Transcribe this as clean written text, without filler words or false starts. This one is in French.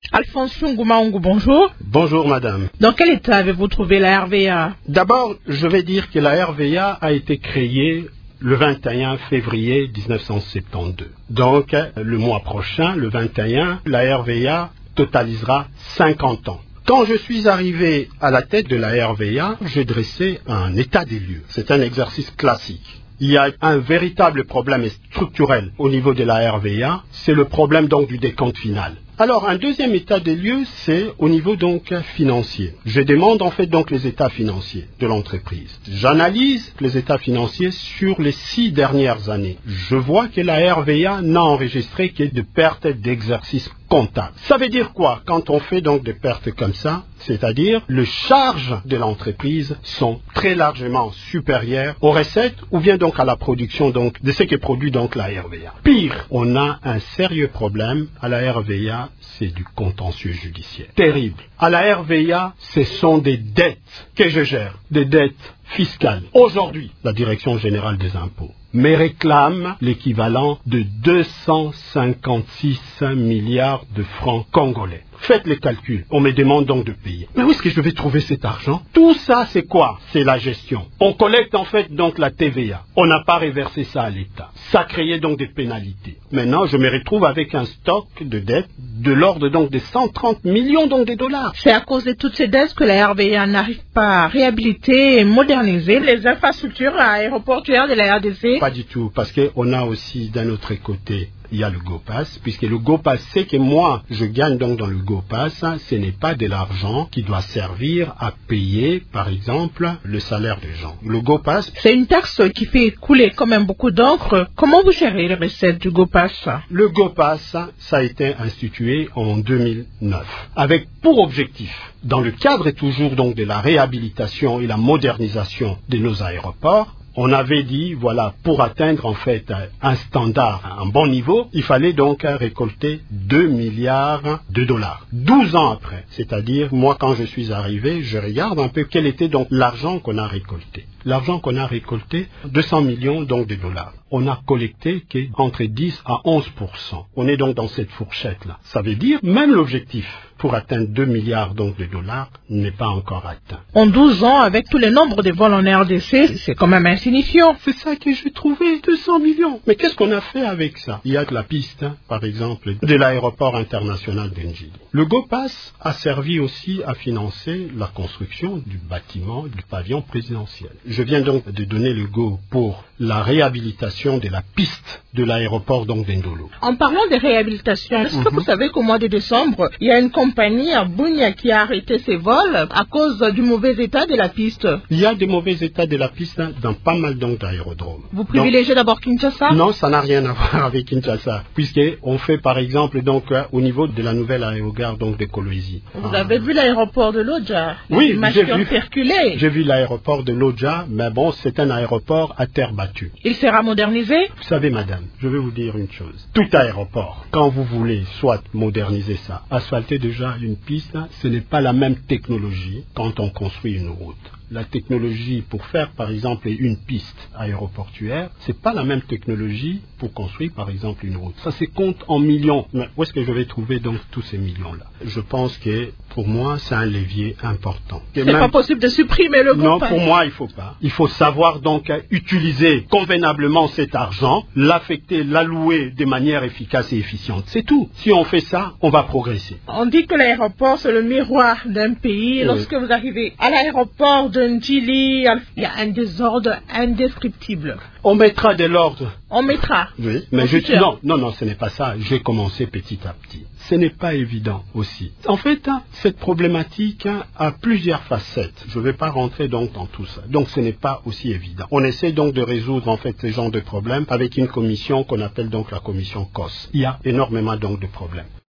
Alphonse Chungumaungu, bonjour. Bonjour madame. Dans quel état avez-vous trouvé la RVA? D'abord, je vais dire que la RVA a été créée le 21 février 1972. Donc, le mois prochain, le 21, la RVA totalisera 50 ans. Quand je suis arrivé à la tête de la RVA, j'ai dressé un état des lieux. C'est un exercice classique. Il y a un véritable problème structurel au niveau de la RVA, c'est le problème donc du décompte final. Alors, un deuxième état des lieux, c'est au niveau donc financier. Je demande en fait donc les états financiers de l'entreprise. J'analyse les états financiers sur les 6 dernières années. Je vois que la RVA n'a enregistré que de pertes d'exercice comptable. Ça veut dire quoi quand on fait donc des pertes comme ça? C'est-à-dire les charges de l'entreprise sont très largement supérieures aux recettes ou bien donc à la production donc de ce que produit donc la RVA. Pire, on a un sérieux problème à la RVA, c'est du contentieux judiciaire. Terrible. À la RVA, ce sont des dettes que je gère, des dettes fiscales. Aujourd'hui, la Direction générale des impôts me réclame l'équivalent de 256 milliards de francs congolais. Faites les calculs, on me demande donc de payer. Mais où est-ce que je vais trouver cet argent? Tout ça, c'est quoi? C'est la gestion. On collecte en fait donc la TVA. On n'a pas reversé ça à l'État. Ça créait donc des pénalités. Maintenant, je me retrouve avec un stock de dettes de l'ordre donc de 130 millions donc de dollars. C'est à cause de toutes ces dettes que la RVA n'arrive pas à réhabiliter et moderniser les infrastructures aéroportuaires de la RDC? Pas du tout, parce qu'on a aussi d'un autre côté, il y a le GoPass, puisque le GoPass, c'est que moi, je gagne donc dans le GoPass, ce n'est pas de l'argent qui doit servir à payer, par exemple, le salaire des gens. Le GoPass... C'est une taxe qui fait couler quand même beaucoup d'encre. Comment vous gérez les recettes du GoPass? Le GoPass, ça a été institué en 2009, avec pour objectif, dans le cadre toujours donc de la réhabilitation et la modernisation de nos aéroports, on avait dit, voilà, pour atteindre en fait un standard, un bon niveau, il fallait donc récolter 2 milliards de dollars. 12 ans après, c'est-à-dire, moi quand je suis arrivé, je regarde un peu quel était donc l'argent qu'on a récolté. L'argent qu'on a récolté, 200 millions donc de dollars. On a collecté entre 10 à 11%. On est donc dans cette fourchette-là. Ça veut dire, même l'objectif pour atteindre 2 milliards donc de dollars n'est pas encore atteint. En 12 ans, avec tous les nombres de vols en RDC, c'est quand même insignifiant. C'est ça que j'ai trouvé, 200 millions. Mais qu'est-ce qu'on a fait avec ça? Il y a la piste, par exemple, de l'aéroport international d'Ndjili. Le GoPass a servi aussi à financer la construction du bâtiment du pavillon présidentiel. Je viens donc de donner le go pour la réhabilitation de la piste de l'aéroport donc d'Ndolo. En parlant de réhabilitation, est-ce que vous savez qu'au mois de décembre, il y a une compagnie à Bunia qui a arrêté ses vols à cause du mauvais état de la piste? Il y a des mauvais états de la piste dans pas mal donc d'aérodromes. Vous privilégiez d'abord Kinshasa? Non, ça n'a rien à voir avec Kinshasa, puisqu'on fait par exemple donc au niveau de la nouvelle aérogare donc de Kolwezi. Vous avez vu l'aéroport de Lodja? Oui, j'ai vu. Circulé. J'ai vu l'aéroport de Lodja, mais bon, c'est un aéroport à terre battue. Il sera modernisé? Vous savez, madame, je vais vous dire une chose. Tout aéroport, quand vous voulez soit moderniser ça, asphalter déjà une piste, ce n'est pas la même technologie quand on construit une route. La technologie pour faire, par exemple, une piste aéroportuaire, c'est pas la même technologie pour construire, par exemple, une route. Ça se compte en millions. Mais où est-ce que je vais trouver donc tous ces millions-là? Je pense que, pour moi, c'est un levier important. C'est pas possible de supprimer le GoPass. Non, pour moi, il faut pas. Il faut savoir donc utiliser convenablement cet argent, l'affecter, l'allouer de manière efficace et efficiente. C'est tout. Si on fait ça, on va progresser. On dit que l'aéroport, c'est le miroir d'un pays. Oui. Lorsque vous arrivez à l'aéroport de Ndjili, il y a un désordre indescriptible. On mettra de l'ordre. On mettra. Oui, mais non, ce n'est pas ça. J'ai commencé petit à petit. Ce n'est pas évident aussi. En fait, cette problématique a plusieurs facettes. Je ne vais pas rentrer donc dans tout ça. Donc, ce n'est pas aussi évident. On essaie donc de résoudre en fait ce genre de problèmes avec une commission qu'on appelle donc la commission COS. Il y a énormément donc de problèmes.